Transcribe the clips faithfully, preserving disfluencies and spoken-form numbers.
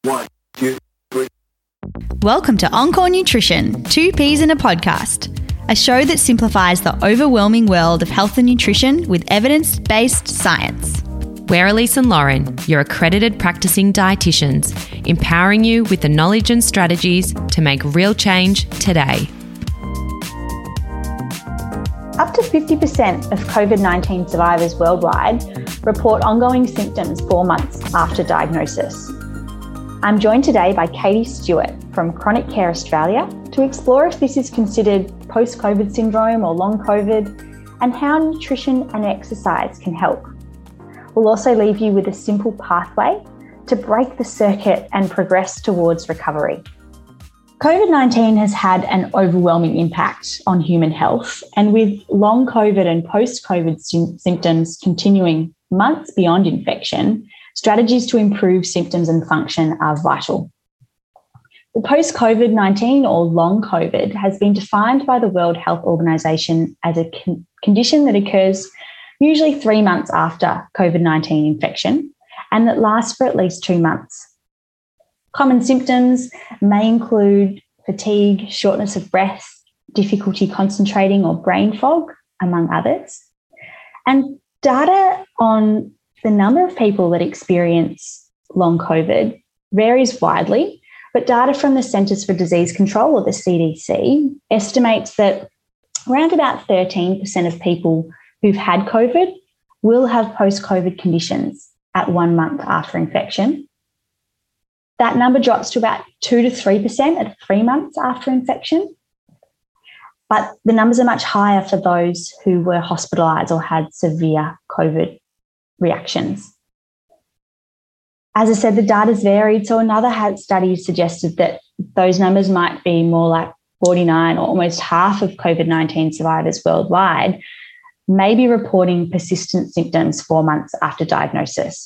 One, two, three. Welcome to Encore Nutrition, Two Peas in a Podcast, a show that simplifies the overwhelming world of health and nutrition with evidence-based science. We're Elise and Lauren, your accredited practicing dietitians, empowering you with the knowledge and strategies to make real change today. Up to fifty percent of COVID nineteen survivors worldwide report ongoing symptoms four months after diagnosis. I'm joined today by Katie Stewart from Chronic Care Australia to explore if this is considered post-COVID syndrome or long COVID and how nutrition and exercise can help. We'll also leave you with a simple pathway to break the circuit and progress towards recovery. COVID nineteen has had an overwhelming impact on human health, and with long COVID and post-COVID sy- symptoms continuing months beyond infection, strategies to improve symptoms and function are vital. The post-COVID nineteen or long COVID has been defined by the World Health Organization as a con- condition that occurs usually three months after COVID nineteen infection and that lasts for at least two months. Common symptoms may include fatigue, shortness of breath, difficulty concentrating or brain fog, among others. And data on the number of people that experience long COVID varies widely, but data from the Centres for Disease Control, or the C D C, estimates that around about thirteen percent of people who've had COVID will have post-COVID conditions at one month after infection. That number drops to about two to three percent at three months after infection. But the numbers are much higher for those who were hospitalised or had severe COVID reactions. As I said, the data's varied. So another study suggested that those numbers might be more like forty-nine or almost half of COVID nineteen survivors worldwide may be reporting persistent symptoms four months after diagnosis.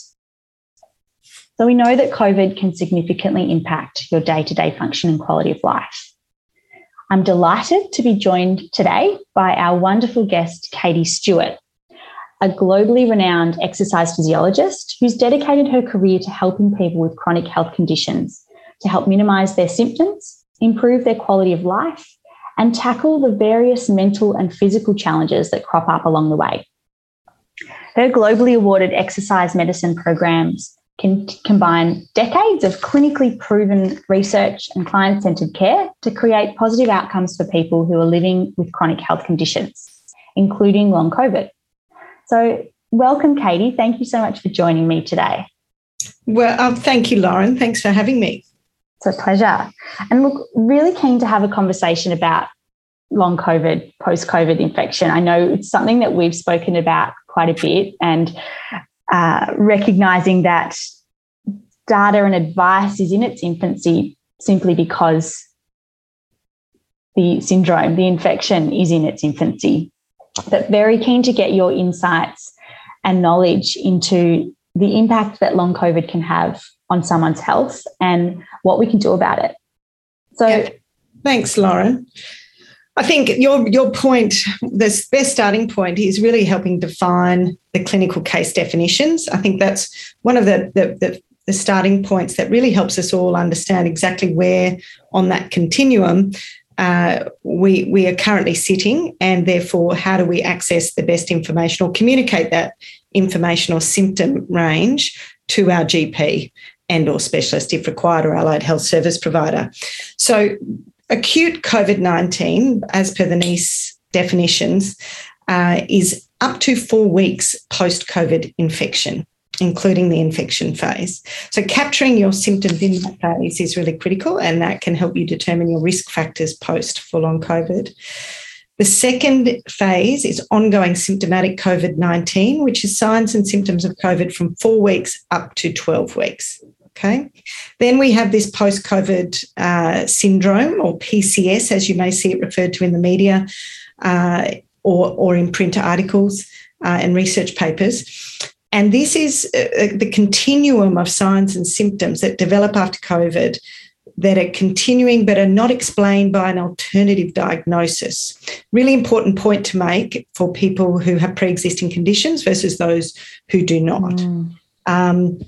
So we know that COVID can significantly impact your day-to-day function and quality of life. I'm delighted to be joined today by our wonderful guest, Katie Stewart, a globally renowned exercise physiologist who's dedicated her career to helping people with chronic health conditions to help minimise their symptoms, improve their quality of life, and tackle the various mental and physical challenges that crop up along the way. Her globally awarded exercise medicine programs can combine decades of clinically proven research and client-centred care to create positive outcomes for people who are living with chronic health conditions, including long COVID. So welcome, Katie. Thank you so much for joining me today. Well, uh, thank you, Lauren. Thanks for having me. It's a pleasure. And look, really keen to have a conversation about long COVID, post-COVID infection. I know it's something that we've spoken about quite a bit, and uh, recognising that data and advice is in its infancy simply because the syndrome, the infection is in its infancy. But very keen to get your insights and knowledge into the impact that long COVID can have on someone's health and what we can do about it. So, yeah. Thanks, Lauren. I think your your point, the best starting point is really helping define the clinical case definitions. I think that's one of the, the, the, the starting points that really helps us all understand exactly where on that continuum uh, we, we are currently sitting, and therefore how do we access the best information or communicate that information or symptom range to our G P and or specialist if required, or allied health service provider. So acute COVID nineteen, as per the N E I S definitions, uh, is up to four weeks post-COVID infection, including the infection phase. So capturing your symptoms in that phase is really critical, and that can help you determine your risk factors post for long COVID. The second phase is ongoing symptomatic COVID nineteen, which is signs and symptoms of COVID from four weeks up to twelve weeks. Okay. Then we have this post-COVID uh, syndrome, or P C S, as you may see it referred to in the media uh, or, or in print articles uh, and research papers. And this is uh, the continuum of signs and symptoms that develop after COVID that are continuing but are not explained by an alternative diagnosis. Really important point to make for people who have pre-existing conditions versus those who do not. Mm. Um,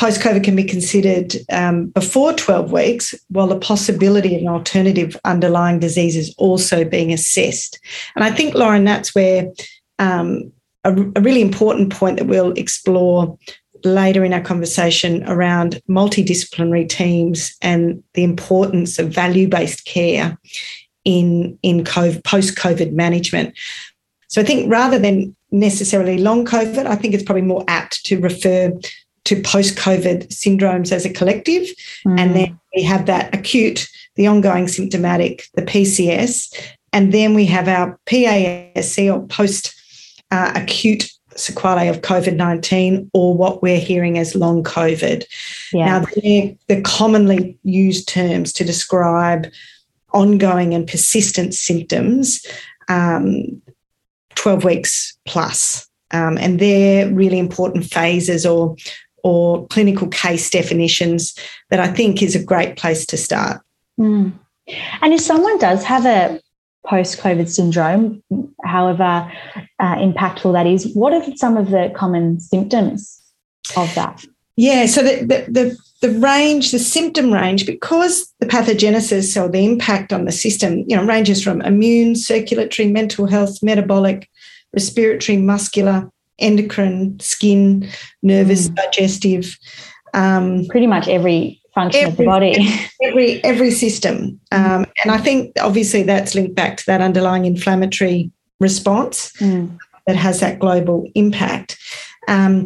post-COVID can be considered um, before twelve weeks, while the possibility of an alternative underlying disease is also being assessed. And I think, Lauren, that's where um, a, a really important point that we'll explore later in our conversation around multidisciplinary teams and the importance of value-based care in, in COVID, post-COVID management. So I think rather than necessarily long COVID, I think it's probably more apt to refer to post-COVID syndromes as a collective. Mm. And then we have that acute, the ongoing symptomatic, the P C S, and then we have our P A S C or post-acute uh, sequelae of COVID nineteen, or what we're hearing as long COVID. Yeah. Now, they're the commonly used terms to describe ongoing and persistent symptoms, um, twelve weeks plus. Um, and they're really important phases or or clinical case definitions that I think is a great place to start. Mm. And if someone does have a post-COVID syndrome, however uh, impactful that is, what are some of the common symptoms of that? Yeah, so the, the, the, the range, the symptom range, because the pathogenesis or the impact on the system, you know, ranges from immune, circulatory, mental health, metabolic, respiratory, muscular, endocrine, skin, nervous, mm. digestive. Um, Pretty much every function every, of the body. Every, every system. Um, and I think obviously that's linked back to that underlying inflammatory response mm. that has that global impact. Um,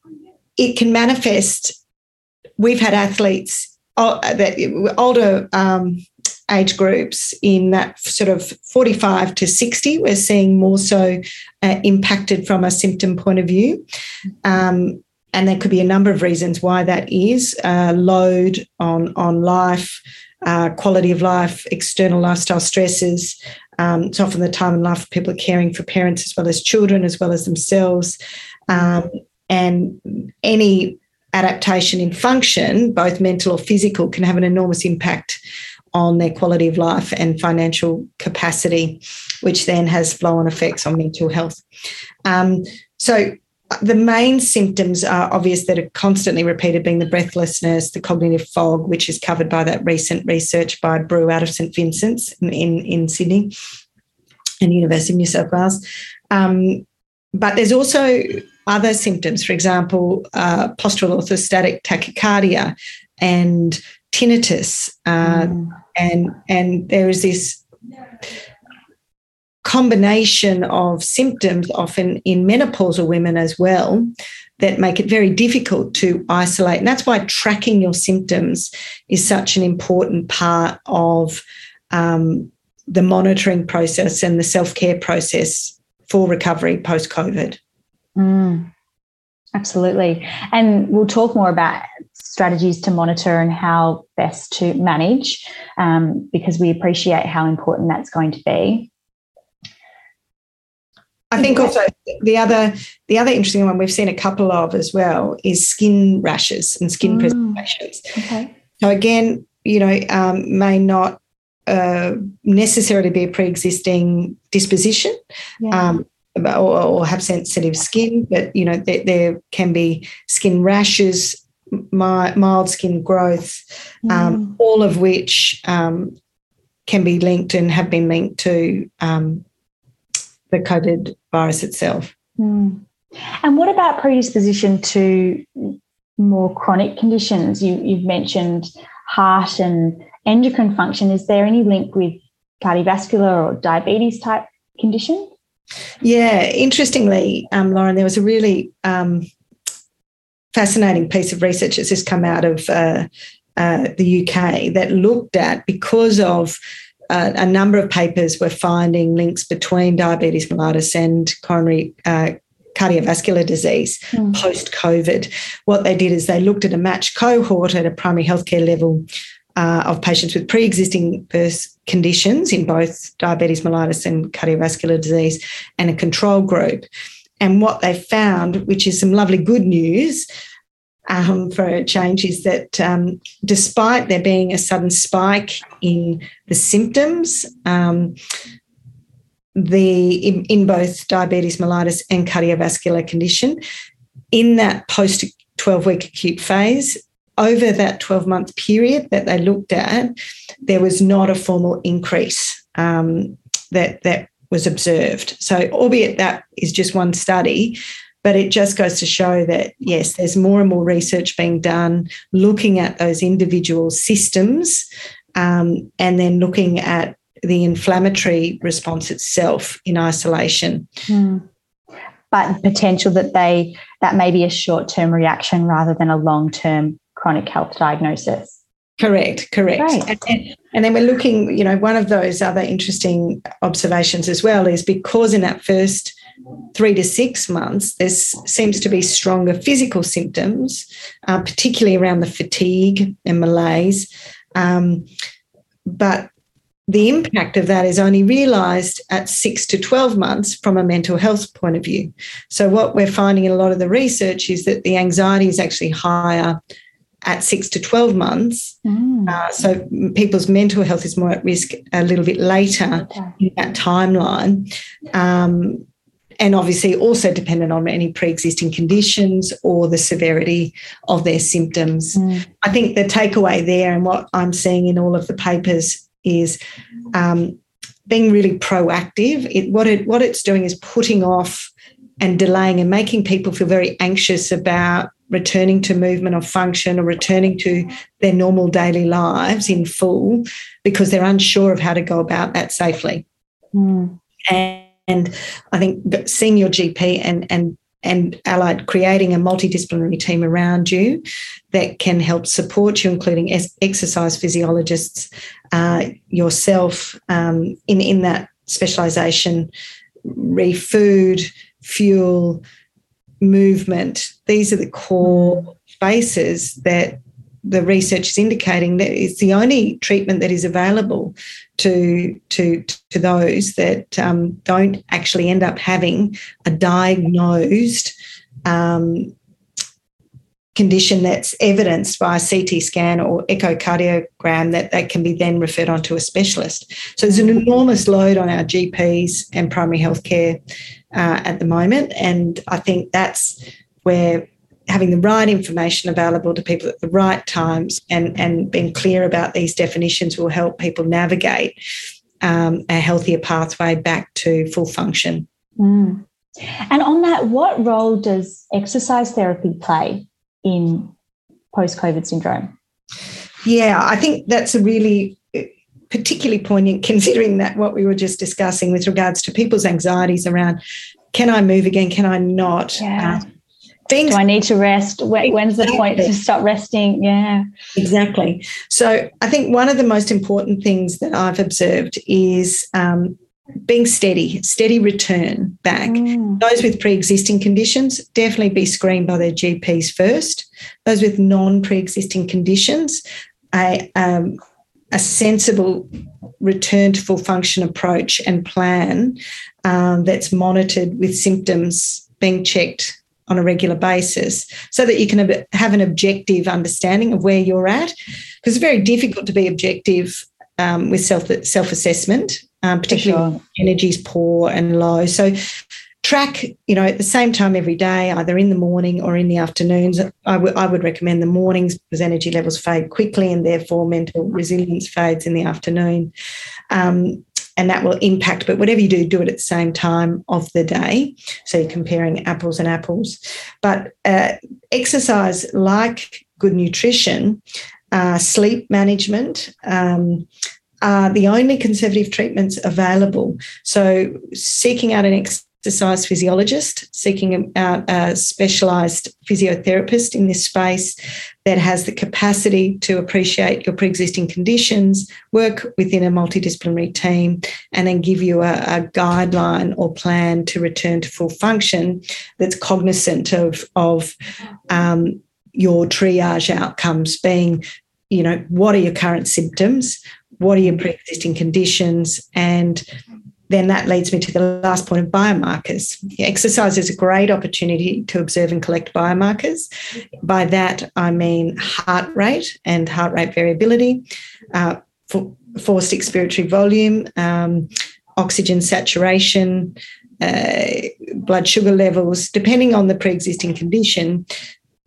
it can manifest. We've had athletes, uh, that older um, age groups in that sort of forty-five to sixty, we're seeing more so uh, impacted from a symptom point of view. Um, and there could be a number of reasons why that is. Uh, load on, on life, uh, quality of life, external lifestyle stresses. Um, it's often the time in life people are caring for parents as well as children, as well as themselves. Um, and any adaptation in function, both mental or physical, can have an enormous impact on their quality of life and financial capacity, which then has flow-on effects on mental health. Um, so the main symptoms are obvious that are constantly repeated, being the breathlessness, the cognitive fog, which is covered by that recent research by Brew out of St Vincent's in, in, in Sydney and University of New South Wales. Um, but there's also other symptoms, for example, uh, postural orthostatic tachycardia and tinnitus, uh, mm. and and there is this combination of symptoms, often in menopausal women as well, that make it very difficult to isolate. And that's why tracking your symptoms is such an important part of um, the monitoring process and the self-care process for recovery post-COVID. Mm. Absolutely. And we'll talk more about strategies to monitor and how best to manage, um, because we appreciate how important that's going to be. I think also the other the other interesting one we've seen a couple of as well is skin rashes and skin mm. presentations. Okay. So again, you know, um, may not uh, necessarily be a pre-existing disposition. Yeah. Um, Or, or have sensitive skin, but, you know, there, there can be skin rashes, mild, mild skin growth, mm. um, all of which um, can be linked and have been linked to um, the COVID virus itself. Mm. And what about predisposition to more chronic conditions? You, you've mentioned heart and endocrine function. Is there any link with cardiovascular or diabetes type condition? Yeah, interestingly, um, Lauren, there was a really um, fascinating piece of research that's just come out of uh, uh, the U K that looked at, because of uh, a number of papers were finding links between diabetes mellitus and coronary uh, cardiovascular disease mm. post-COVID. What they did is they looked at a matched cohort at a primary healthcare level Uh, of patients with pre-existing birth conditions in both diabetes mellitus and cardiovascular disease, and a control group. And what they found, which is some lovely good news um, for a change, is that um, despite there being a sudden spike in the symptoms, um, the in, in both diabetes mellitus and cardiovascular condition, in that post twelve-week acute phase. Over that twelve-month period that they looked at, there was not a formal increase um, that, that was observed. So albeit that is just one study, but it just goes to show that, yes, there's more and more research being done looking at those individual systems um, and then looking at the inflammatory response itself in isolation. Mm. But potential that they that may be a short-term reaction rather than a long-term chronic health diagnosis. Correct, correct. Right. And, and, and then we're looking, you know, one of those other interesting observations as well is because in that first three to six months, there seems to be stronger physical symptoms, uh, particularly around the fatigue and malaise. Um, but the impact of that is only realised at six to twelve months from a mental health point of view. So what we're finding in a lot of the research is that the anxiety is actually higher at six to twelve months. Mm. Uh, so people's mental health is more at risk a little bit later okay. in that timeline. Um, and obviously also dependent on any pre-existing conditions or the severity of their symptoms. Mm. I think the takeaway there and what I'm seeing in all of the papers is um, being really proactive. It, what, it, what it's doing is putting off and delaying and making people feel very anxious about returning to movement or function or returning to their normal daily lives in full because they're unsure of how to go about that safely. Mm. And, and I think seeing your G P and, and, and allied creating a multidisciplinary team around you that can help support you, including exercise physiologists, uh, yourself um, in, in that specialisation, re-food, fuel, movement. These are the core spaces that the research is indicating that it's the only treatment that is available to to to those that um, don't actually end up having a diagnosed um, condition that's evidenced by a C T scan or echocardiogram that, that can be then referred on to a specialist. So there's an enormous load on our G Ps and primary healthcare uh, at the moment, and I think that's where having the right information available to people at the right times and, and being clear about these definitions will help people navigate um, a healthier pathway back to full function. Mm. And on that, what role does exercise therapy play in post-COVID syndrome? Yeah, I think that's a really particularly poignant considering that what we were just discussing with regards to people's anxieties around can I move again, can I not? Yeah. Uh, Things, Do I need to rest? When's the point to stop resting? Yeah. Exactly. So I think one of the most important things that I've observed is um, being steady, steady return back. Mm. Those with pre-existing conditions definitely be screened by their G Ps first. Those with non-pre-existing conditions, a, um, a sensible return to full function approach and plan um, that's monitored with symptoms being checked on a regular basis so that you can have an objective understanding of where you're at, because it's very difficult to be objective um, with self, self-assessment, um, particularly sure. energy is poor and low. So track, you know, at the same time every day, either in the morning or in the afternoons. I, w- I would recommend the mornings because energy levels fade quickly and therefore mental resilience fades in the afternoon. Um, and that will impact, but whatever you do, do it at the same time of the day. So you're comparing apples and apples. But uh, exercise, like good nutrition, uh, sleep management, um, are the only conservative treatments available. So seeking out an exercise physiologist, seeking out a specialised physiotherapist in this space that has the capacity to appreciate your pre-existing conditions, work within a multidisciplinary team, and then give you a, a guideline or plan to return to full function that's cognizant of, of um, your triage outcomes being, you know, what are your current symptoms, what are your pre-existing conditions, and then that leads me to the last point of biomarkers. Exercise is a great opportunity to observe and collect biomarkers. By that, I mean heart rate and heart rate variability, uh, for, forced expiratory volume, um, oxygen saturation, uh, blood sugar levels. Depending on the pre-existing condition,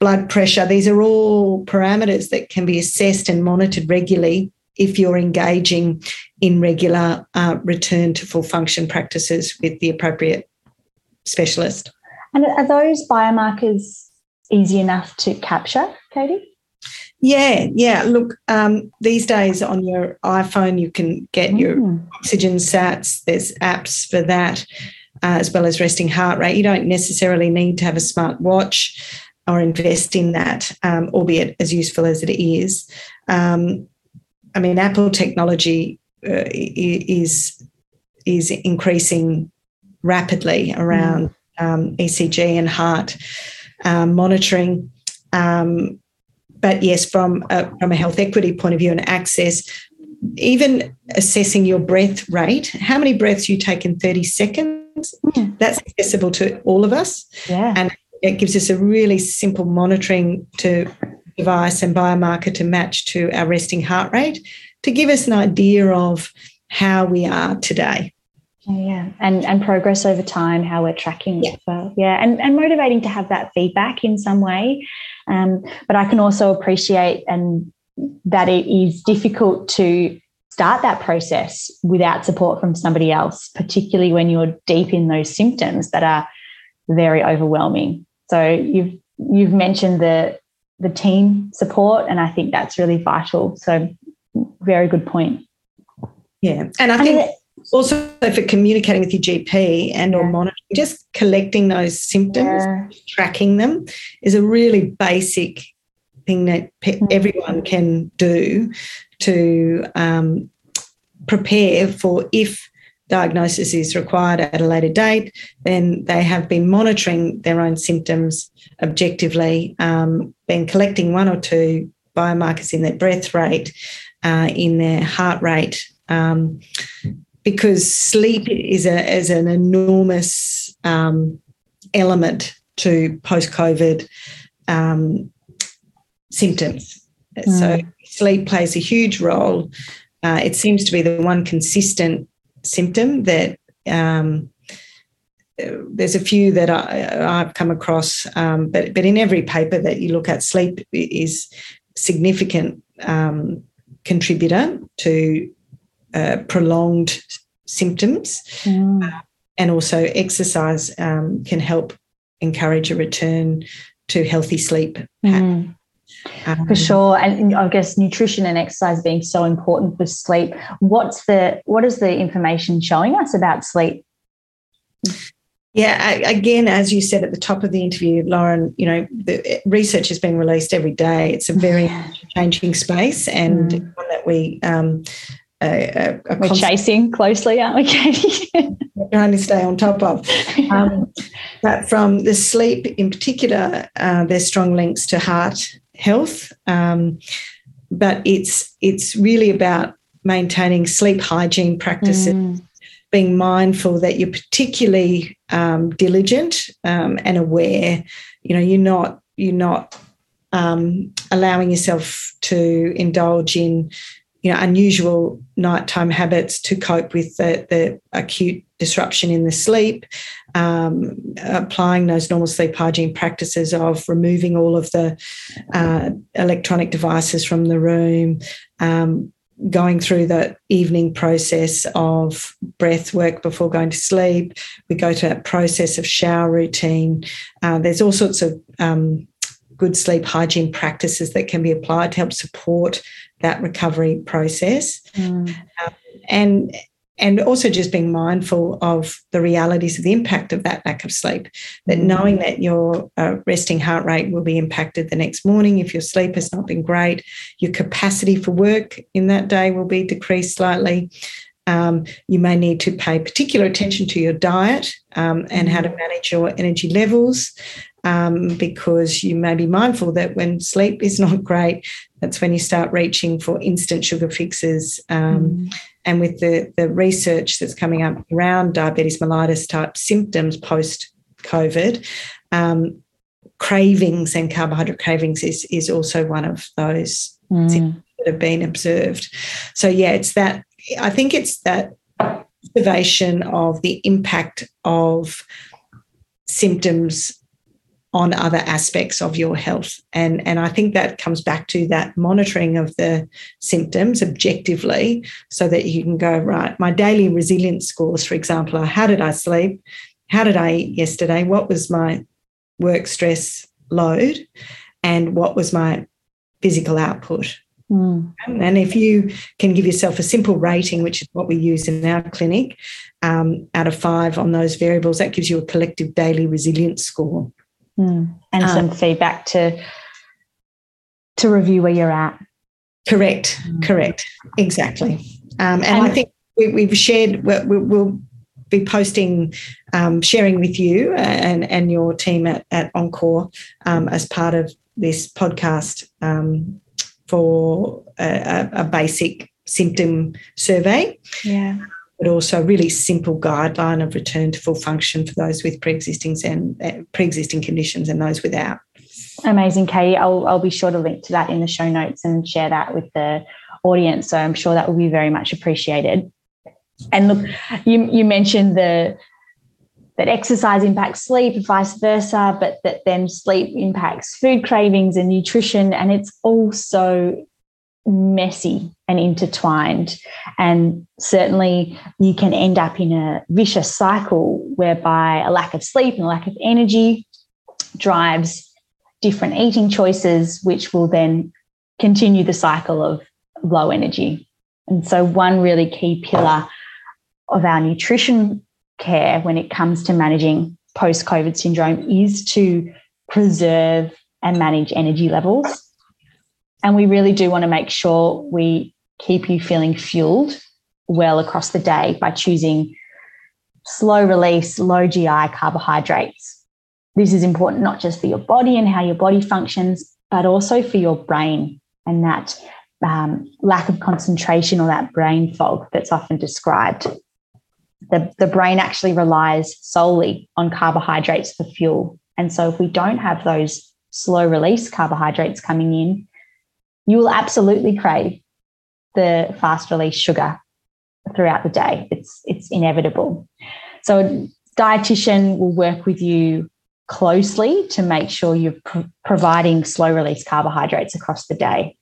blood pressure. These are all parameters that can be assessed and monitored regularly if you're engaging in regular uh, return to full function practices with the appropriate specialist. And are those biomarkers easy enough to capture, Katie? Yeah, yeah. Look, um, these days on your iPhone you can get mm. your oxygen sats. There's apps for that, uh, as well as resting heart rate. You don't necessarily need to have a smart watch or invest in that, um, albeit as useful as it is. Um, I mean, Apple technology uh, is is increasing rapidly around mm. um, E C G and heart um, monitoring. Um, but yes, from a, from a health equity point of view and access, even assessing your breath rate, how many breaths you take in thirty seconds, mm. that's accessible to all of us. Yeah. And it gives us a really simple monitoring to device and biomarker to match to our resting heart rate to give us an idea of how we are today. Yeah, and and progress over time, how we're tracking yeah. it. For, yeah, and, and motivating to have that feedback in some way. Um, but I can also appreciate and that it is difficult to start that process without support from somebody else, particularly when you're deep in those symptoms that are very overwhelming. So you've you've mentioned the the team support, and I think that's really vital. So very good point. Yeah, and I think also for communicating with your G P and yeah. or monitoring, just collecting those symptoms, yeah. tracking them is a really basic thing that pe- mm. everyone can do to um, prepare for if diagnosis is required at a later date, then they have been monitoring their own symptoms objectively, um, been collecting one or two biomarkers in their breath rate, uh, in their heart rate, um, because sleep is, a, is an enormous um, element to post-COVID um, symptoms. Mm. So sleep plays a huge role. Uh, it seems to be the one consistent symptom that um, there's a few that I, I've come across, um, but but in every paper that you look at, sleep is significant um, contributor to uh, prolonged symptoms, mm. uh, and also exercise um, can help encourage a return to healthy sleep pattern. Mm. Um, for sure, and I guess nutrition and exercise being so important for sleep. What's the what is the information showing us about sleep? Yeah, I, again, as you said at the top of the interview, Lauren, you know, the research is being released every day. It's a very changing space, and mm. one that we um, uh, are we're chasing closely, aren't we, Katie? Trying to stay on top of. Um, but from the sleep in particular, uh, there's strong links to heart health, um, but it's it's really about maintaining sleep hygiene practices, mm. being mindful that you're particularly um, diligent um, and aware. You know, you're not you're not um, allowing yourself to indulge in, you know, unusual nighttime habits to cope with the, the acute disruption in the sleep, um, applying those normal sleep hygiene practices of removing all of the uh, electronic devices from the room, um, going through the evening process of breath work before going to sleep. We go to that process of shower routine. Uh, there's all sorts of um, good sleep hygiene practices that can be applied to help support that recovery process. Mm. Um, and and also just being mindful of the realities of the impact of that lack of sleep, that mm. knowing that your uh, resting heart rate will be impacted the next morning if your sleep has not been great, your capacity for work in that day will be decreased slightly. Um, you may need to pay particular attention to your diet um, and mm. how to manage your energy levels, um, because you may be mindful that when sleep is not great, that's when you start reaching for instant sugar fixes. Um, mm. And with the, the research that's coming up around diabetes mellitus type symptoms post-COVID, um, cravings and carbohydrate cravings is, is also one of those mm. symptoms that have been observed. So, yeah, it's that, I think it's that observation of the impact of symptoms on other aspects of your health. And, and I think that comes back to that monitoring of the symptoms objectively, so that you can go, right, my daily resilience scores, for example, are how did I sleep? How did I eat yesterday? What was my work stress load? And what was my physical output? Mm. And if you can give yourself a simple rating, which is what we use in our clinic, um, out of five on those variables, that gives you a collective daily resilience score. Mm. And um, some feedback to to review where you're at. Correct, mm. correct, exactly. Um, and, and I think we, we've shared, we'll, we'll be posting, um, sharing with you and, and your team at, at Encore um, as part of this podcast um, for a, a basic symptom survey. Yeah. But also a really simple guideline of return to full function for those with pre-existing and uh, pre-existing conditions and those without. Amazing, Katie. I'll I'll be sure to link to that in the show notes and share that with the audience. So I'm sure that will be very much appreciated. And look, you you mentioned the that exercise impacts sleep, vice versa, but that then sleep impacts food cravings and nutrition, and it's all so messy and intertwined. And certainly you can end up in a vicious cycle whereby a lack of sleep and a lack of energy drives different eating choices, which will then continue the cycle of low energy. And so one really key pillar of our nutrition care when it comes to managing post-COVID syndrome is to preserve and manage energy levels. And we really do want to make sure we keep you feeling fueled well across the day by choosing slow release, low G I carbohydrates. This is important not just for your body and how your body functions, but also for your brain and that um, lack of concentration or that brain fog that's often described. The, the brain actually relies solely on carbohydrates for fuel. And so if we don't have those slow release carbohydrates coming in, you will absolutely crave the fast release sugar throughout the day. It's, it's inevitable. So a dietitian will work with you closely to make sure you're pro- providing slow release carbohydrates across the day.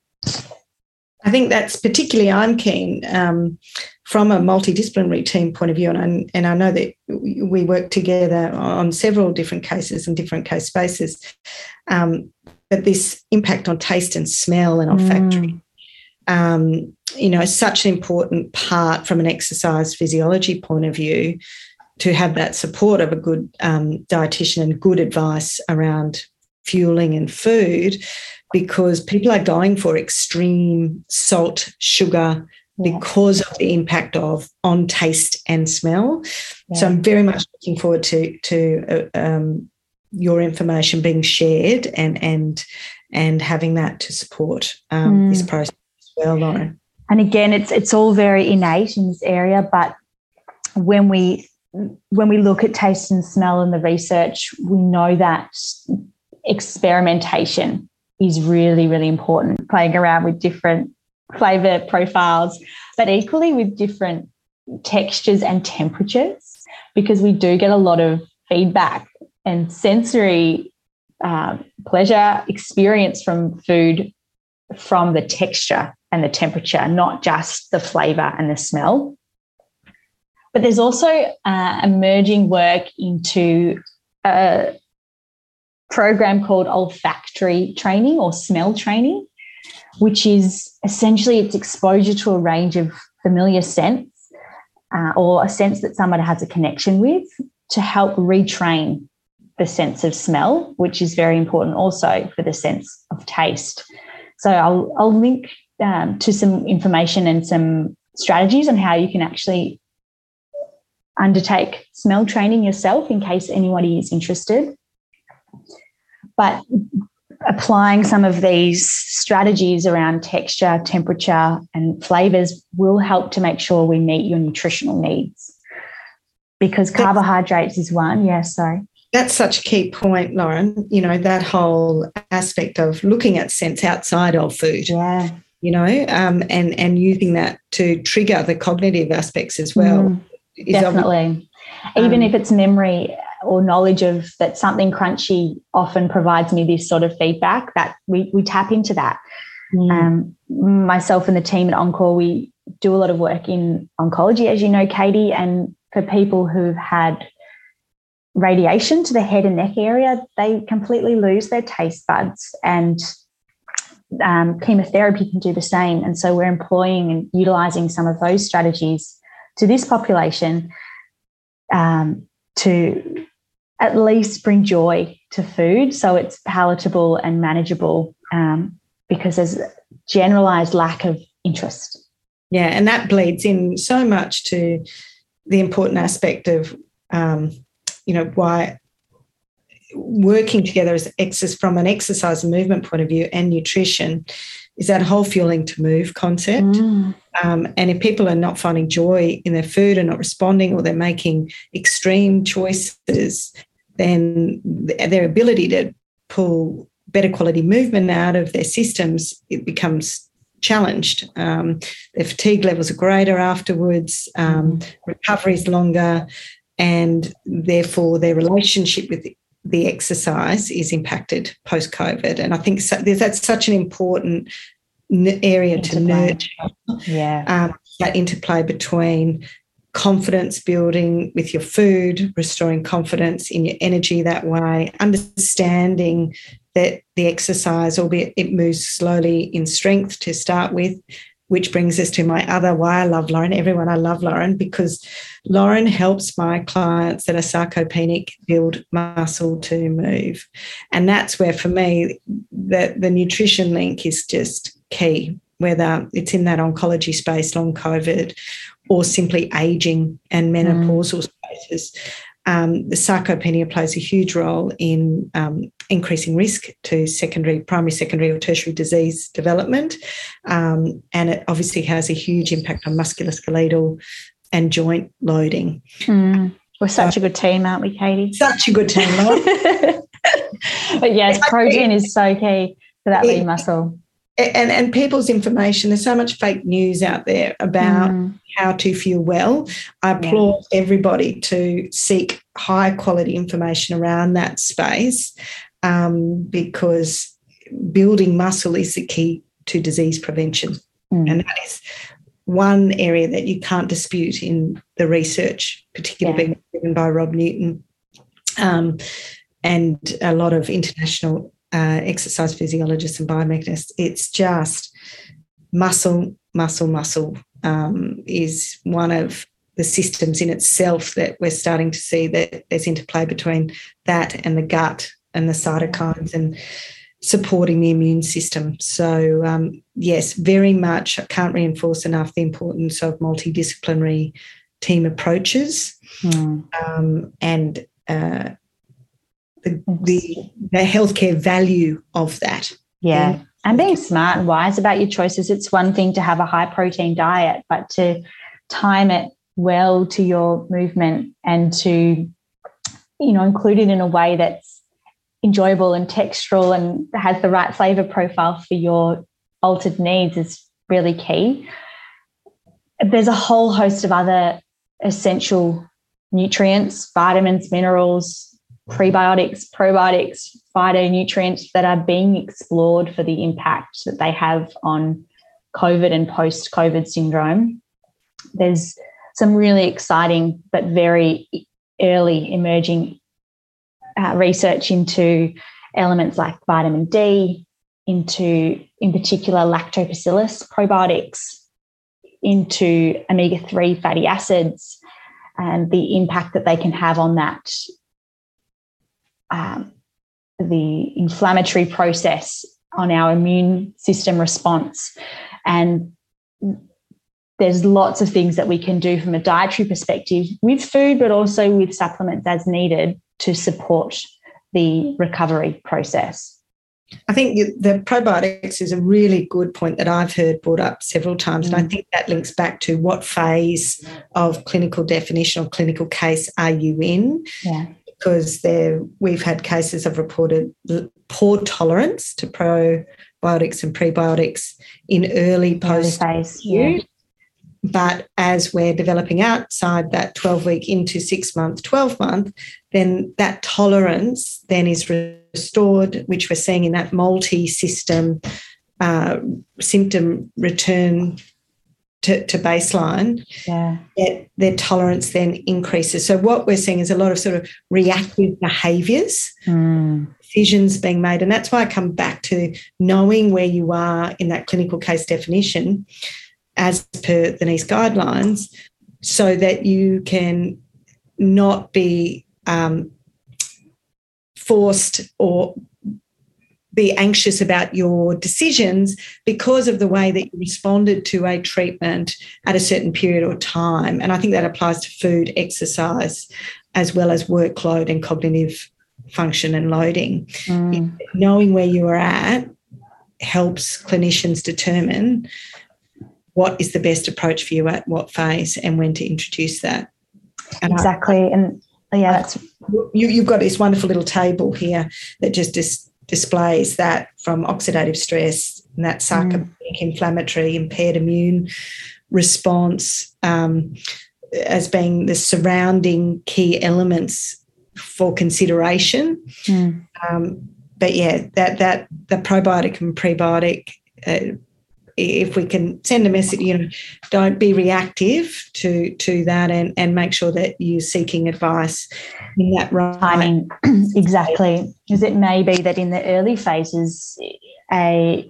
I think that's particularly, I'm keen um, from a multidisciplinary team point of view, and I, and I know that we work together on several different cases and different case spaces, um, but this impact on taste and smell and olfactory, mm. um, you know, is such an important part from an exercise physiology point of view to have that support of a good um, dietitian and good advice around fueling and food, because people are going for extreme salt, sugar, yeah. because of the impact of on taste and smell. Yeah. So I'm very much looking forward to to uh, um, your information being shared and and and having that to support um, mm. this process as well, Lauren. And again, it's it's all very innate in this area, but when we when we look at taste and smell in the research, we know that experimentation is really, really important, playing around with different flavour profiles, but equally with different textures and temperatures, because we do get a lot of feedback and sensory uh, pleasure experience from food from the texture and the temperature, not just the flavour and the smell. But there's also uh, emerging work into a program called olfactory training or smell training, which is essentially it's exposure to a range of familiar scents uh, or a sense that someone has a connection with to help retrain the sense of smell, which is very important also for the sense of taste. So I'll, I'll link um, to some information and some strategies on how you can actually undertake smell training yourself in case anybody is interested. But applying some of these strategies around texture, temperature, and flavours will help to make sure we meet your nutritional needs, because carbohydrates is one. Yeah, sorry. That's such a key point, Lauren, you know, that whole aspect of looking at scents outside of food. Yeah. You know, um, and, and using that to trigger the cognitive aspects as well. Mm, definitely. Even um, if it's memory or knowledge of that something crunchy often provides me this sort of feedback, that we we tap into that. Mm. Um, myself and the team at Encore, we do a lot of work in oncology, as you know, Katie, and for people who've had radiation to the head and neck area, they completely lose their taste buds, and um, chemotherapy can do the same. And so we're employing and utilising some of those strategies to this population um, to at least bring joy to food so it's palatable and manageable, um, because there's a generalised lack of interest. Yeah, and that bleeds in so much to the important aspect of, um, you know, why working together as exercise from an exercise and movement point of view and nutrition is that whole fueling to move concept. Mm. Um, and if people are not finding joy in their food and not responding, or they're making extreme choices, then their ability to pull better quality movement out of their systems, it becomes challenged. Um, their fatigue levels are greater afterwards, um, recovery is longer, and therefore their relationship with the exercise is impacted post-COVID. And I think so, that's such an important n- area interplay. to nurture. Yeah, um, that interplay between confidence building with your food, restoring confidence in your energy that way, understanding that the exercise, albeit it moves slowly in strength to start with, which brings us to my other why I love Lauren. Everyone, I love Lauren because Lauren helps my clients that are sarcopenic build muscle to move. And that's where, for me, the, the nutrition link is just key, whether it's in that oncology space, long COVID, or simply ageing and menopausal mm. spaces. Um, the sarcopenia plays a huge role in um, increasing risk to secondary, primary, secondary or tertiary disease development, um, and it obviously has a huge impact on musculoskeletal and joint loading. Mm. We're such so, a good team, aren't we, Katie? Such a good team, Lauren. But yes, protein is so key for that lean muscle. And, and people's information, there's so much fake news out there about mm. how to feel well. I applaud yeah. everybody to seek high quality information around that space, um, because building muscle is the key to disease prevention. Mm. And that is one area that you can't dispute in the research, particularly yeah. being driven by Rob Newton, um, and a lot of international Uh, exercise physiologists and biomechanists. It's just muscle, muscle, muscle um, is one of the systems in itself that we're starting to see that there's interplay between that and the gut and the cytokines and supporting the immune system. So, um, yes, very much, I can't reinforce enough the importance of multidisciplinary team approaches mm. um, and uh, The, the the healthcare value of that. Yeah. yeah. And being smart and wise about your choices. It's one thing to have a high protein diet, but to time it well to your movement and to, you know, include it in a way that's enjoyable and textural and has the right flavour profile for your altered needs is really key. There's a whole host of other essential nutrients, vitamins, minerals, prebiotics, probiotics, phytonutrients that are being explored for the impact that they have on COVID and post-COVID syndrome. There's some really exciting but very early emerging uh, research into elements like vitamin D, into, in particular, lactobacillus probiotics, into omega three fatty acids, and the impact that they can have on that Um, the inflammatory process on our immune system response. And there's lots of things that we can do from a dietary perspective with food, but also with supplements as needed to support the recovery process. I think the probiotics is a really good point that I've heard brought up several times, mm. and I think that links back to what phase of clinical definition or clinical case are you in? Yeah. Because there, we've had cases of reported poor tolerance to probiotics and prebiotics in early post phase, yeah. but as we're developing outside that twelve-week into six-month, twelve-month, then that tolerance then is restored, which we're seeing in that multi-system uh, symptom return to, to baseline. Yeah. Their, their tolerance then increases. So what we're seeing is a lot of sort of reactive behaviours, mm. decisions being made, and that's why I come back to knowing where you are in that clinical case definition as per the NICE guidelines, so that you can not be um, forced or be anxious about your decisions because of the way that you responded to a treatment at a certain period or time. And I think that applies to food, exercise, as well as workload and cognitive function and loading. Mm. Knowing where you are at helps clinicians determine what is the best approach for you at what phase and when to introduce that. And exactly. I, and yeah, that's you, you've got this wonderful little table here that just dis, displays that from oxidative stress and that sarcopenic mm. inflammatory impaired immune response um, as being the surrounding key elements for consideration. Mm. Um, but yeah, that that the probiotic and prebiotic, uh, if we can send a message, you know, don't be reactive to to that, and and make sure that you're seeking advice in that right timing. Exactly, because it may be that in the early phases, a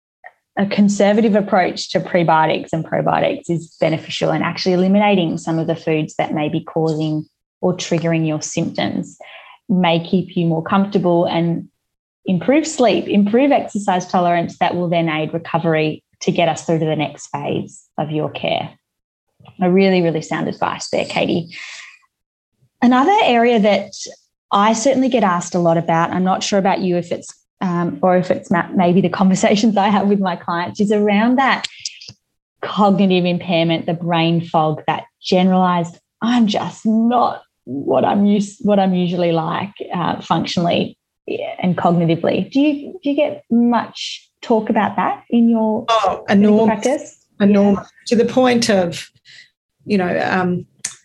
a conservative approach to prebiotics and probiotics is beneficial, and actually eliminating some of the foods that may be causing or triggering your symptoms may keep you more comfortable and improve sleep, improve exercise tolerance, that will then aid recovery to get us through to the next phase of your care. A really, really sound advice there, Katie. Another area that I certainly get asked a lot about, I'm not sure about you if it's um, or if it's maybe the conversations I have with my clients, is around that cognitive impairment, the brain fog, that generalized, I'm just not what I'm used, what I'm usually like uh, functionally and cognitively. Do you do you get much talk about that in your oh, enormous, practice? Enormous, yeah. To the point of, you know, um,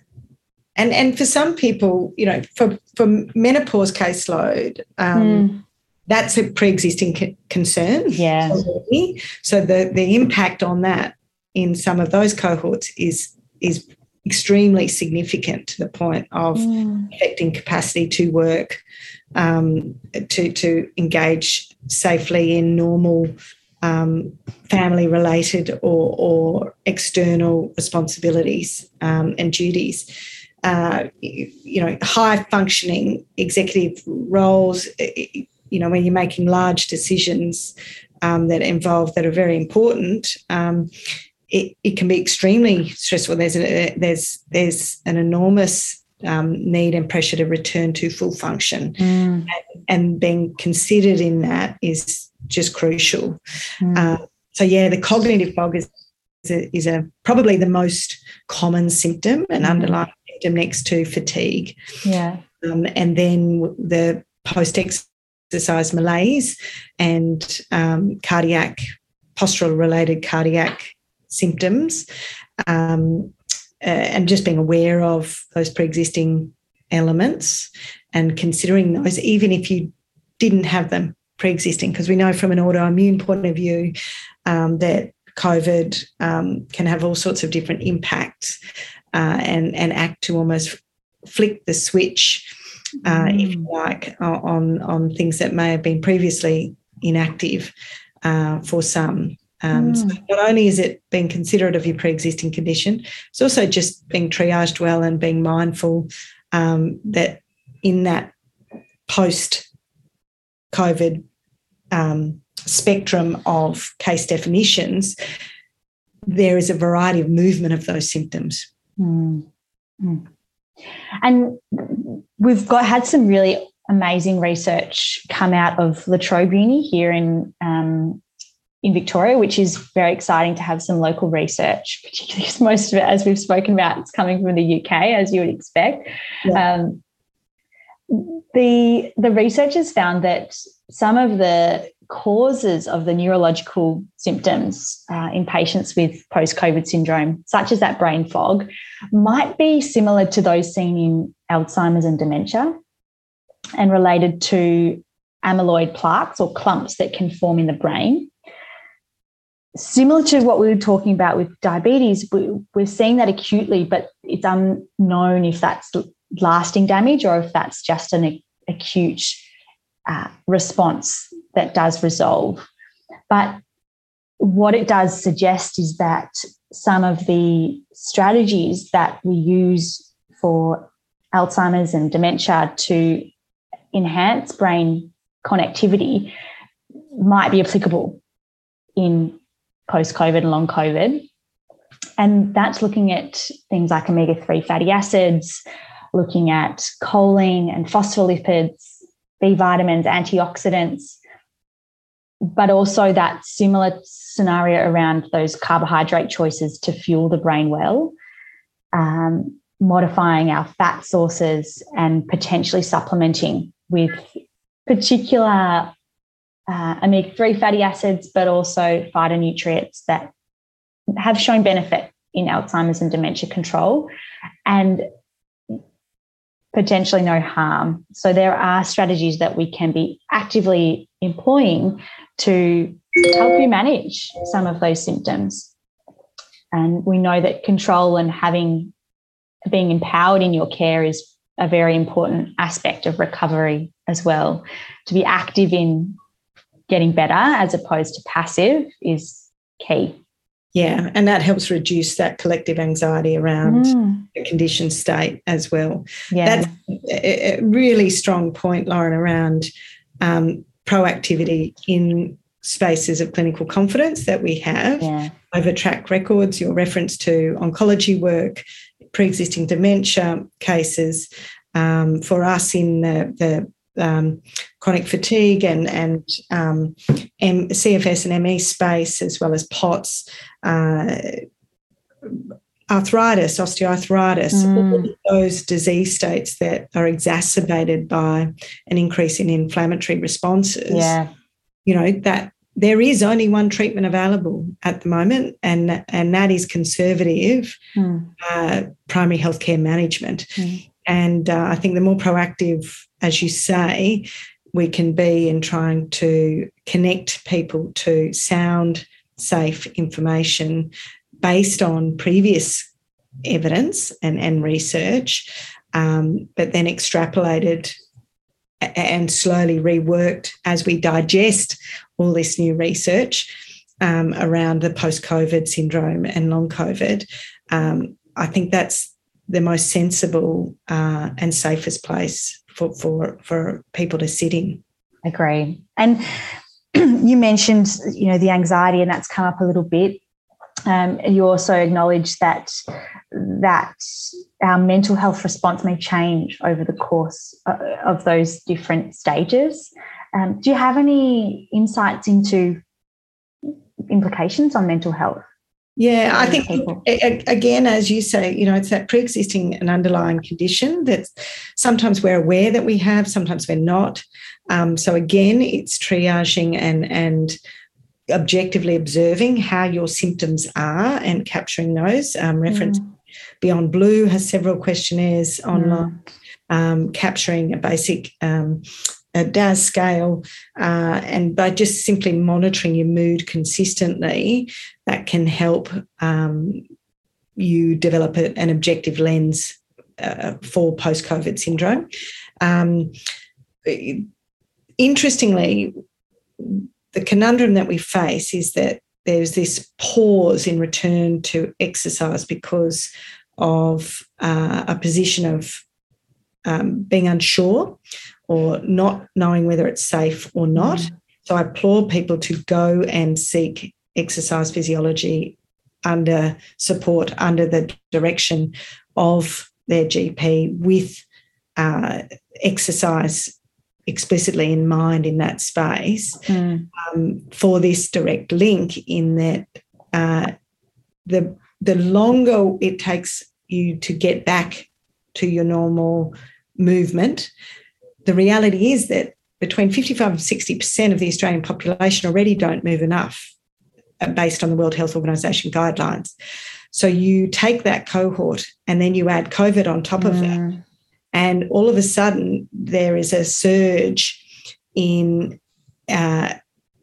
and and for some people, you know, for, for menopause caseload, um, mm. that's a pre-existing c- concern. Yeah. Already. So the the impact on that in some of those cohorts is is extremely significant, to the point of mm. affecting capacity to work, um, to to engage safely in normal um, family-related or, or external responsibilities um, and duties. Uh, you, you know, high-functioning executive roles, you know, when you're making large decisions um, that involve, that are very important, um, it, it can be extremely stressful. There's a, there's there's an enormous um, need and pressure to return to full function, mm. and, and being considered in that is just crucial. Mm. Uh, so yeah, the cognitive fog is is, a, is a probably the most common symptom and mm. underlying symptom next to fatigue. Yeah, um, and then the post-exercise malaise and um, cardiac, postural-related cardiac symptoms, um, uh, and just being aware of those pre-existing elements and considering those, even if you didn't have them pre-existing, because we know from an autoimmune point of view um, that COVID um, can have all sorts of different impacts uh, and, and act to almost flick the switch, uh, mm. if you like, on, on things that may have been previously inactive uh, for some. Um, mm. So not only is it being considerate of your pre-existing condition, it's also just being triaged well and being mindful um, that in that post-COVID um, spectrum of case definitions, there is a variety of movement of those symptoms. Mm. Mm. And we've got had some really amazing research come out of La Trobe Uni here in um, in Victoria, which is very exciting to have some local research, particularly because most of it, as we've spoken about, it's coming from the U K, as you would expect. Yeah. Um, the the researchers found that some of the causes of the neurological symptoms uh, in patients with post-COVID syndrome, such as that brain fog, might be similar to those seen in Alzheimer's and dementia and related to amyloid plaques or clumps that can form in the brain. Similar to what we were talking about with diabetes, we're seeing that acutely, but it's unknown if that's lasting damage or if that's just an acute uh, response that does resolve. But what it does suggest is that some of the strategies that we use for Alzheimer's and dementia to enhance brain connectivity might be applicable in post-COVID and long COVID. And that's looking at things like omega three fatty acids, looking at choline and phospholipids, B vitamins, antioxidants, but also that similar scenario around those carbohydrate choices to fuel the brain well, um, modifying our fat sources and potentially supplementing with particular uh, omega three fatty acids, but also phytonutrients that have shown benefit in Alzheimer's and dementia control and potentially no harm. So there are strategies that we can be actively employing to help you manage some of those symptoms. And we know that control and having being empowered in your care is a very important aspect of recovery as well. To be active in getting better as opposed to passive is key. Yeah, and that helps reduce that collective anxiety around Mm. the condition state as well. Yeah. That's a a really strong point, Lauren, around um, proactivity in spaces of clinical confidence that we have Yeah. over track records, your reference to oncology work, pre-existing dementia cases, um, for us in the, the um, chronic fatigue and, and um, M- C F S and M E space, as well as P O T S, uh, arthritis, osteoarthritis, Mm. all of those disease states that are exacerbated by an increase in inflammatory responses. Yeah. You know, that there is only one treatment available at the moment, and, and that is conservative Mm. uh, primary healthcare management. Mm. And uh, I think the more proactive, as you say, we can be in trying to connect people to sound, safe information based on previous evidence and, and research, um, but then extrapolated and slowly reworked as we digest all this new research um, around the post-COVID syndrome and long COVID. Um, I think that's the most sensible uh, and safest place for, for, for people to sit in. Agree. And you mentioned, you know, the anxiety, and that's come up a little bit. Um, you also acknowledged that that our mental health response may change over the course of those different stages. Um, do you have any insights into implications on mental health? Yeah, I think, people? again, as you say, you know, it's that pre-existing and underlying condition that sometimes we're aware that we have, sometimes we're not. Um, so, again, it's triaging and, and objectively observing how your symptoms are and capturing those. Um, reference Mm. Beyond Blue has several questionnaires online, Mm. um, capturing a basic um, a D A S scale, uh, and by just simply monitoring your mood consistently, that can help um, you develop a, an objective lens uh, for post-COVID syndrome. Um, interestingly, the conundrum that we face is that there's this pause in return to exercise because of uh, a position of um, being unsure or not knowing whether it's safe or not. Mm. So I applaud people to go and seek exercise physiology under support, under the direction of their G P, with uh, exercise explicitly in mind in that space, mm. um, for this direct link in that uh, the the longer it takes you to get back to your normal movement, the reality is that between fifty-five and sixty percent of the Australian population already don't move enough based on the World Health Organization guidelines. So you take that cohort and then you add COVID on top of mm. that. And all of a sudden there is a surge in uh,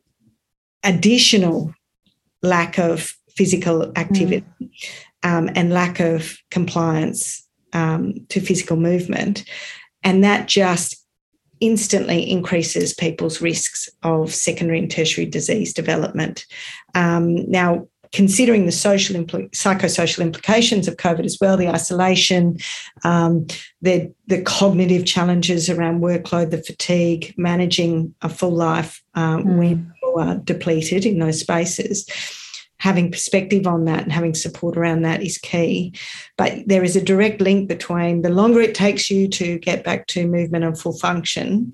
additional lack of physical activity mm. um, and lack of compliance um, to physical movement. And that just instantly increases people's risks of secondary and tertiary disease development. Um, now, considering the social impl- psychosocial implications of COVID as well, the isolation, um, the, the cognitive challenges around workload, the fatigue, managing a full life um, mm. when you are depleted in those spaces, having perspective on that and having support around that is key. But there is a direct link between the longer it takes you to get back to movement and full function,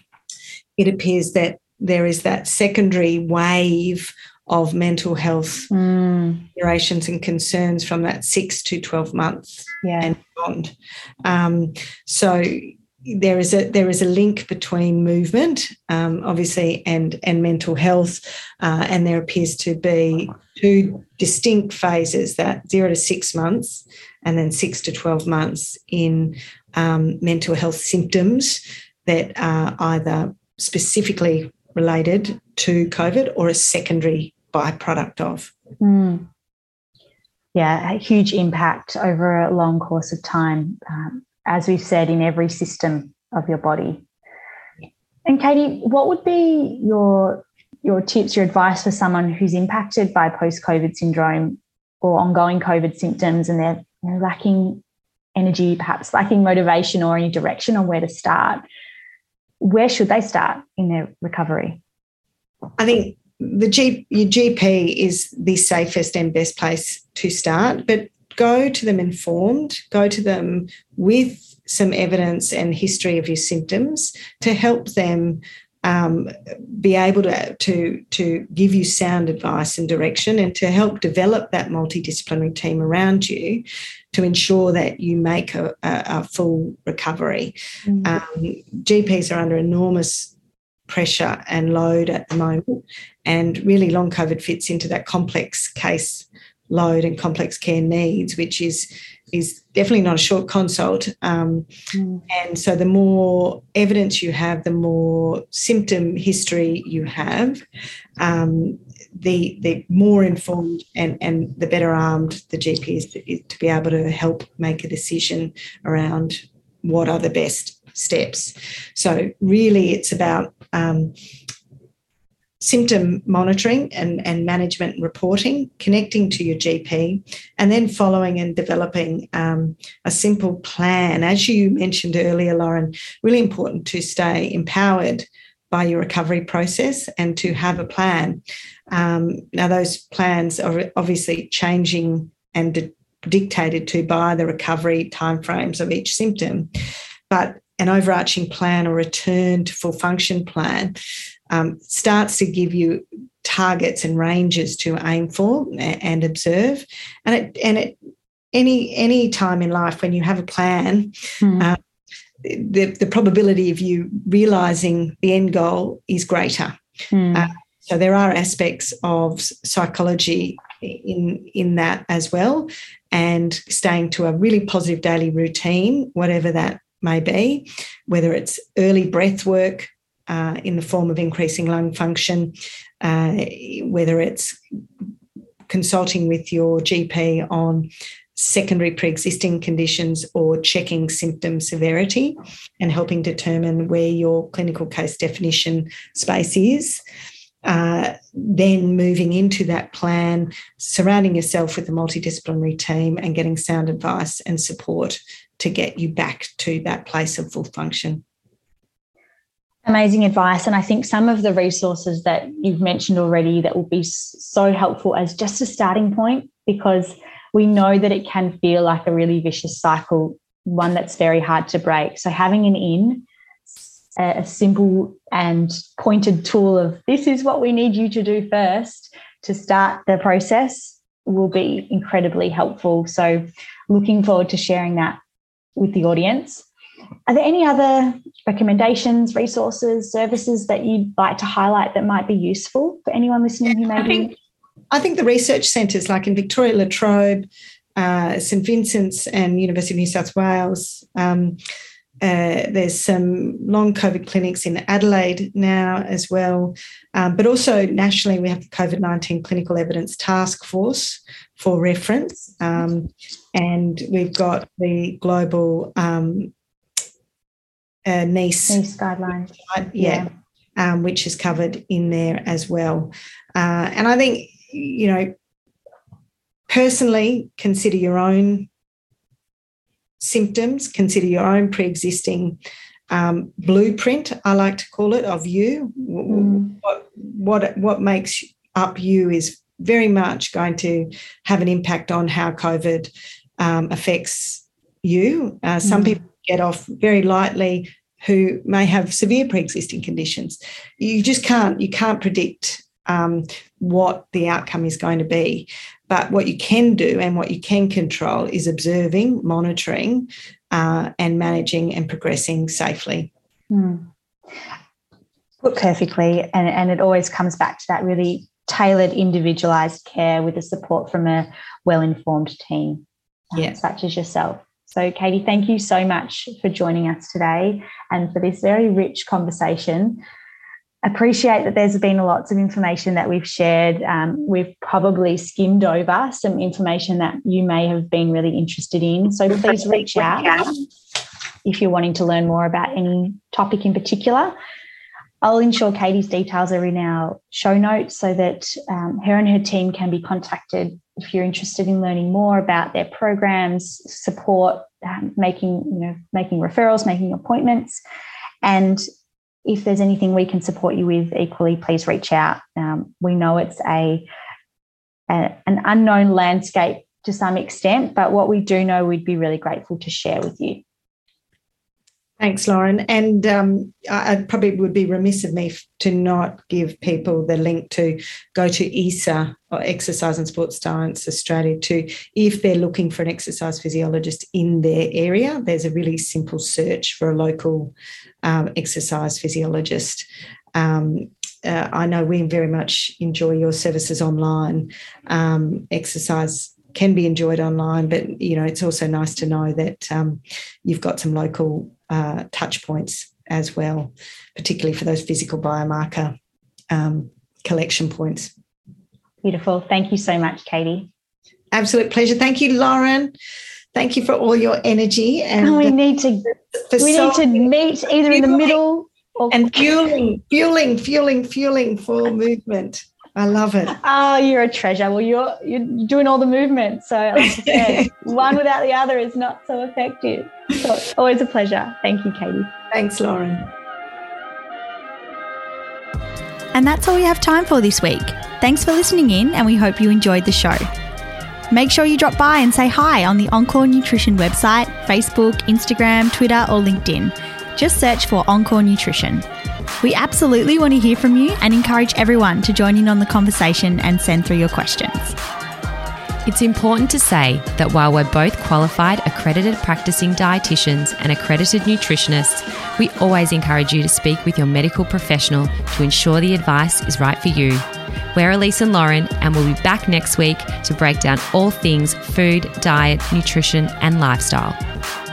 it appears that there is that secondary wave of mental health mm. considerations and concerns from that six to twelve months yeah. and beyond. Um, so there is a there is a link between movement, um, obviously, and and mental health, uh, and there appears to be two distinct phases: that zero to six months, and then six to twelve months in um, mental health symptoms that are either specifically related to COVID or a secondary byproduct of. Mm. Yeah, a huge impact over a long course of time. Um, as we've said, in every system of your body. And Katie, what would be your your tips, your advice for someone who's impacted by post-COVID syndrome or ongoing COVID symptoms and they're, you know, lacking energy, perhaps lacking motivation or any direction on where to start? Where should they start in their recovery? I think the G, your G P is the safest and best place to start, but go to them informed, go to them with some evidence and history of your symptoms to help them um, be able to, to, to give you sound advice and direction, and to help develop that multidisciplinary team around you to ensure that you make a, a, a full recovery. Mm. Um, G Ps are under enormous pressure and load at the moment, and really long COVID fits into that complex case load and complex care needs, which is is definitely not a short consult. Um, mm. And so the more evidence you have, the more symptom history you have, um, the the more informed and, and the better armed the G P is to, is to be able to help make a decision around what are the best steps. So really it's about um, symptom monitoring and, and management and reporting, connecting to your G P, and then following and developing um, a simple plan. As you mentioned earlier, Lauren, really important to stay empowered by your recovery process and to have a plan. Um, now, those plans are obviously changing and di- dictated to by the recovery timeframes of each symptom, but an overarching plan or return to full function plan um, starts to give you targets and ranges to aim for and observe. And it, and it, any any time in life when you have a plan, mm. uh, the, the probability of you realising the end goal is greater. Mm. Uh, so there are aspects of psychology in in that as well, and staying to a really positive daily routine, whatever that may be, whether it's early breath work uh, in the form of increasing lung function, uh, whether it's consulting with your G P on secondary pre-existing conditions or checking symptom severity and helping determine where your clinical case definition space is. Uh, then moving into that plan, surrounding yourself with a multidisciplinary team and getting sound advice and support to get you back to that place of full function. Amazing advice. And I think some of the resources that you've mentioned already that will be so helpful as just a starting point, because we know that it can feel like a really vicious cycle, one that's very hard to break. So having an in, a simple and pointed tool of this is what we need you to do first to start the process will be incredibly helpful. So looking forward to sharing that with the audience. Are there any other recommendations, resources, services that you'd like to highlight that might be useful for anyone listening who may I be? think, I think the research centres like in Victoria, La Trobe, uh, St Vincent's and University of New South Wales, um, uh, there's some long COVID clinics in Adelaide now as well, um, but also nationally we have the COVID nineteen Clinical Evidence Task Force for reference, um, and we've got the global um, uh, NICE, NICE guidelines, yeah, yeah. Um, which is covered in there as well. Uh, and I think, you know, personally consider your own symptoms, consider your own pre-existing um, blueprint, I like to call it, of you. Mm. What, what, what makes up you is very much going to have an impact on how COVID um, affects you. Uh, some mm. people get off very lightly who may have severe pre-existing conditions. You just can't, you can't predict um, what the outcome is going to be. But what you can do and what you can control is observing, monitoring, uh, and managing and progressing safely. Mm. Put perfectly, and, and it always comes back to that really tailored, individualised care with the support from a well-informed team, um, yeah. such as yourself. So, Katie, thank you so much for joining us today and for this very rich conversation. Appreciate that there's been lots of information that we've shared. Um, we've probably skimmed over some information that you may have been really interested in. So please reach out if you're wanting to learn more about any topic in particular. I'll ensure Katie's details are in our show notes so that um, her and her team can be contacted if you're interested in learning more about their programs, support, um, making, you know, making referrals, making appointments. And if there's anything we can support you with, equally, please reach out. Um, we know it's a, a an unknown landscape to some extent, but what we do know, we'd be really grateful to share with you. Thanks, Lauren. And um, I, I probably would be remiss of me to not give people the link to go to E S A, or Exercise and Sports Science Australia, to if they're looking for an exercise physiologist in their area. There's a really simple search for a local um, exercise physiologist. Um, uh, I know we very much enjoy your services online. Um, exercise can be enjoyed online, but, you know, it's also nice to know that um, you've got some local uh, touch points as well, particularly for those physical biomarker um, collection points. Beautiful. Thank you so much, Katie. Absolute pleasure. Thank you, Lauren. Thank you for all your energy. And oh, we need to we so need to meet either in the middle or and fueling, fueling, fueling, fueling for movement. I love it. Oh, you're a treasure. Well, you're you're doing all the movements. So, like I said, one without the other is not so effective. So it's always a pleasure. Thank you, Katie. Thanks, Lauren. And that's all we have time for this week. Thanks for listening in, and we hope you enjoyed the show. Make sure you drop by and say hi on the Encore Nutrition website, Facebook, Instagram, Twitter, or LinkedIn. Just search for Encore Nutrition. We absolutely want to hear from you and encourage everyone to join in on the conversation and send through your questions. It's important to say that while we're both qualified accredited practicing dietitians and accredited nutritionists, we always encourage you to speak with your medical professional to ensure the advice is right for you. We're Elise and Lauren, and we'll be back next week to break down all things food, diet, nutrition, and lifestyle.